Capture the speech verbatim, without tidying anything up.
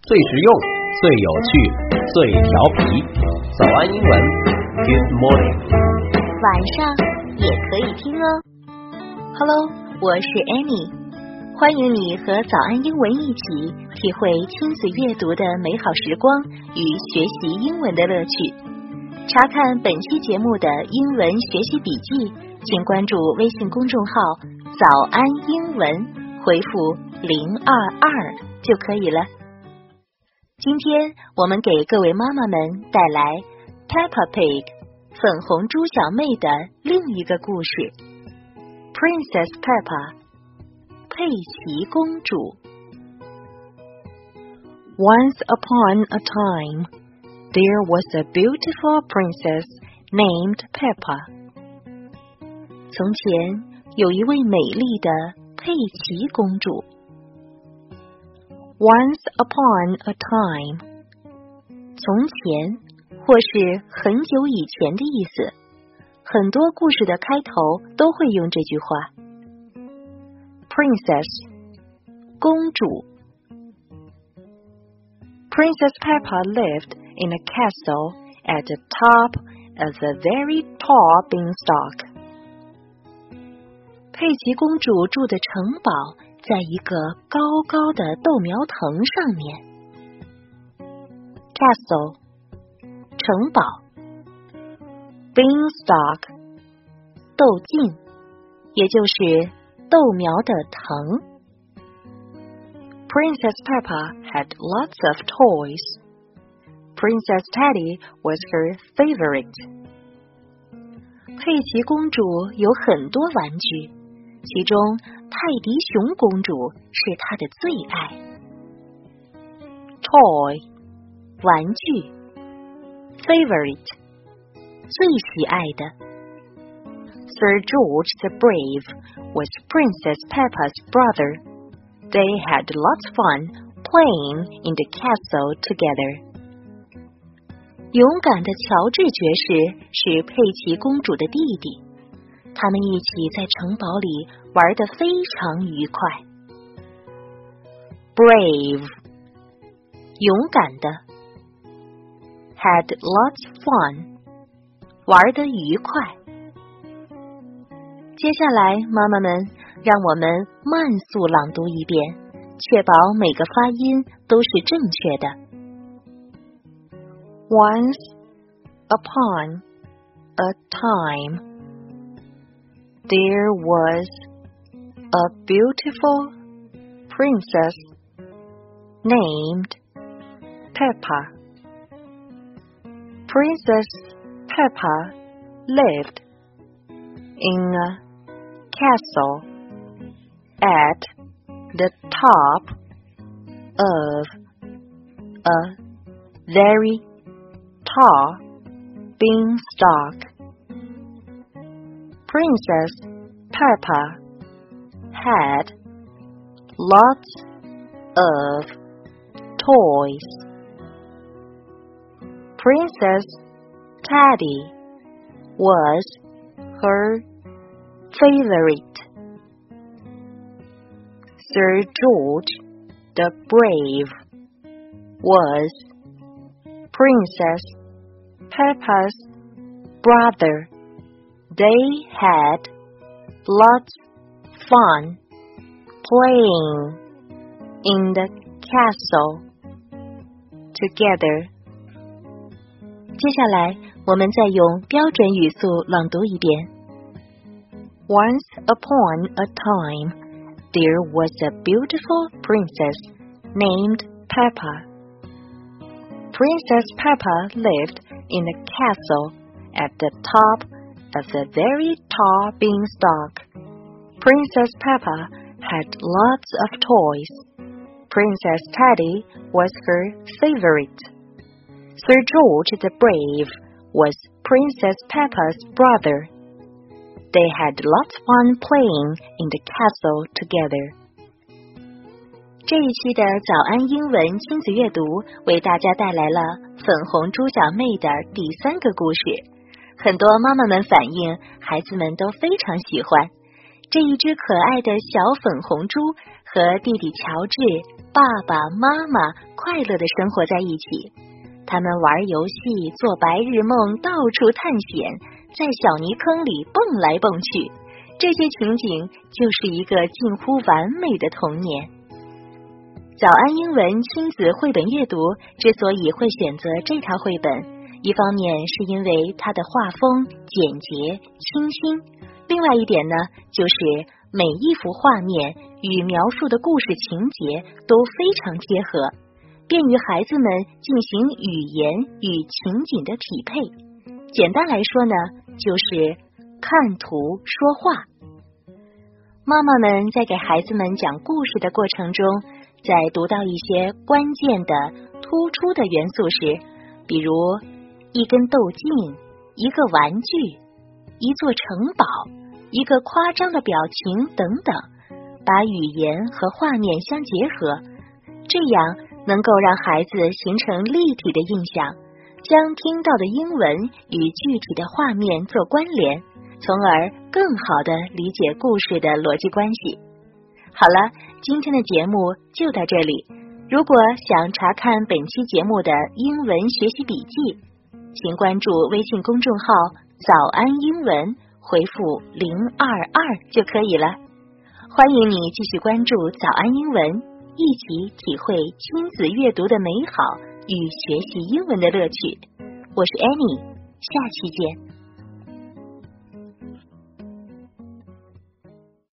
最实用、最有趣、最调皮。早安英文 ，Good morning。 晚上也可以听哦。Hello， 我是 Annie， 欢迎你和早安英文一起体会亲子阅读的美好时光与学习英文的乐趣。查看本期节目的英文学习笔记，请关注微信公众号“早安英文”，回复零二二就可以了。今天我们给各位妈妈们带来 Peppa Pig 粉红猪小妹的另一个故事 Princess Peppa 佩奇公主。 Once upon a time, there was a beautiful princess named Peppa. 从前有一位美丽的佩奇公主。 Once upon a time， 从前或是很久以前的意思，很多故事的开头都会用这句话。Princess， 公主。 Princess Peppa lived in a castle at the top of a very tall beanstalk. 佩奇公主住的城堡在一个高高的豆苗藤上面。Castle， 城堡。 Beanstalk， 豆茎，也就是豆苗的藤。 Princess Peppa had lots of toys. Princess Teddy was her favorite. 佩奇公主有很多玩具，其中泰迪熊公主是她的最爱。 Toy， 玩具。Favorite， 最喜爱的。 Sir George the Brave was Princess Peppa's brother. They had lots of fun playing in the castle together. 勇敢的乔治爵士是佩奇公主的弟弟，他们一起在城堡里玩得非常愉快。 Brave， 勇敢的。 Had lots of fun， 玩得愉快。接下来，妈妈们，让我们慢速朗读一遍，确保每个发音都是正确的。 Once upon a time, there was a beautiful princess named Peppa. Princess Peppa lived in a castle at the top of a very tall beanstalk. Princess Peppa had lots of toys. Princess Teddy was her favorite. Sir George the Brave was Princess Peppa's brother. They had lots of fun playing in the castle together. 接下来，我们再用标准语速朗读一遍。 Once upon a time, there was a beautiful princess named Peppa. Princess Peppa lived in a castle at the top of a very tall beanstalk. Princess Peppa had lots of toys. Princess Teddy was her favorite. Sir George the Brave was Princess Peppa's brother. They had lots of fun playing in the castle together. 这一期的早安英文亲子阅读为大家带来了粉红猪小妹的第三个故事。很多妈妈们反映，孩子们都非常喜欢这一只可爱的小粉红猪和弟弟乔治、 爸爸妈妈快乐地生活在一起。他们玩游戏，做白日梦，到处探险，在小泥坑里蹦来蹦去。这些情景就是一个近乎完美的童年。早安英文亲子绘本阅读之所以会选择这套绘本，一方面是因为它的画风简洁清新，另外一点呢，就是每一幅画面与描述的故事情节都非常贴合，便于孩子们进行语言与情景的匹配。简单来说呢，就是看图说话。妈妈们在给孩子们讲故事的过程中，在读到一些关键的突出的元素时，比如一根豆茎、一个玩具、一座城堡、一个夸张的表情等等，把语言和画面相结合，这样能够让孩子形成立体的印象，将听到的英文与具体的画面做关联，从而更好地理解故事的逻辑关系。好了，今天的节目就到这里。如果想查看本期节目的英文学习笔记，请关注微信公众号早安英文，回复零二二就可以了。欢迎你继续关注早安英文，一起体会亲子阅读的美好与学习英文的乐趣。我是 Annie， 下期见。